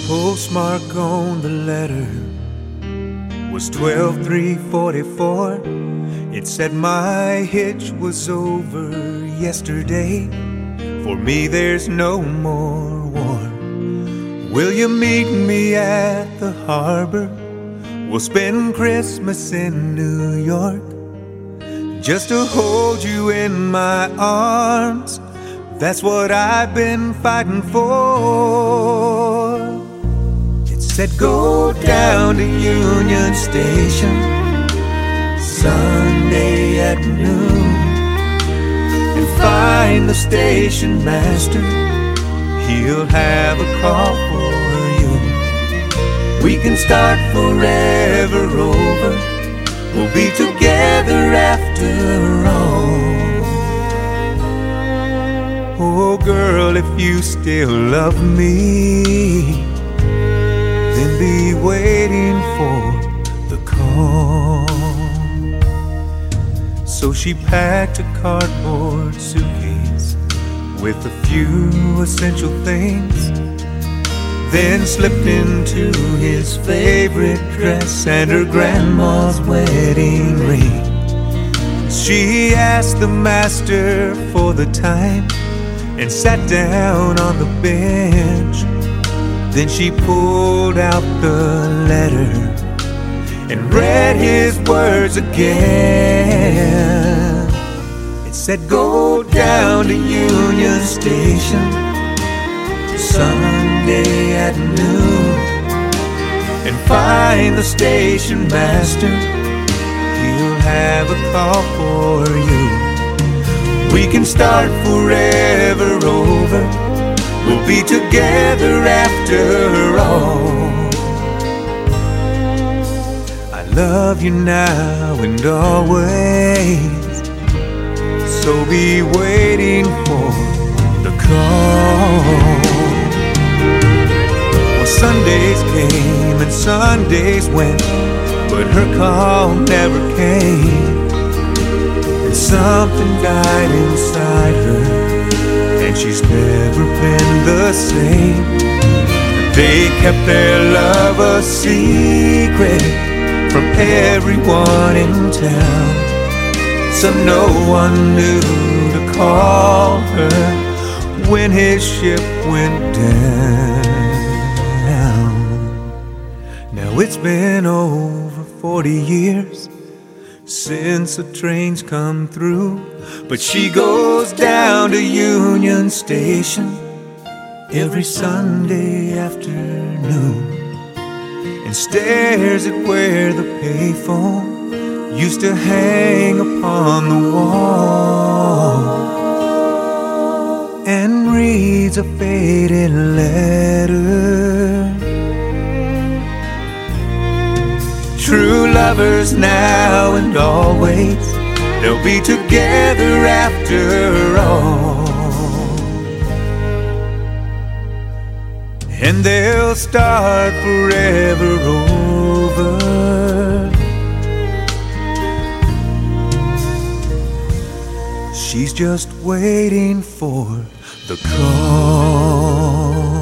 Postmark on the letter was 12/3/44. It said my hitch was over yesterday. For me there's no more war. Will you meet me at the harbor? We'll spend Christmas in New York, just to hold you in my arms. That's what I've been fighting for. It said go down to Union Station Sunday at noon and find the station master. He'll have a call for you. We can start forever over. We'll be together after all. Oh girl, if you still love me, then be waiting for the call. So she packed a cardboard suitcase with a few essential things, then slipped into his favorite dress and her grandma's wedding ring. She asked the master for the time and sat down on the bench. Then she pulled out the letter and read his words again. It said go down to Union Station Sunday at noon and find the station master. He'll have a call for you. We can start forever over. We'll be together after all. I love you now and always, so be waiting for the call. Well, Sundays came and Sundays went, but her call never came. And something died inside her, and she's never been the same. They kept their love a secret from everyone in town, so no one knew to call her when his ship went down. Now it's been over 40 years since the trains come through, but she goes down to Union Station every Sunday afternoon and stares at where the payphone used to hang upon the wall, and reads a faded letter. True lovers now and always, they'll be together after all. And they'll start forever over. She's just waiting for the call.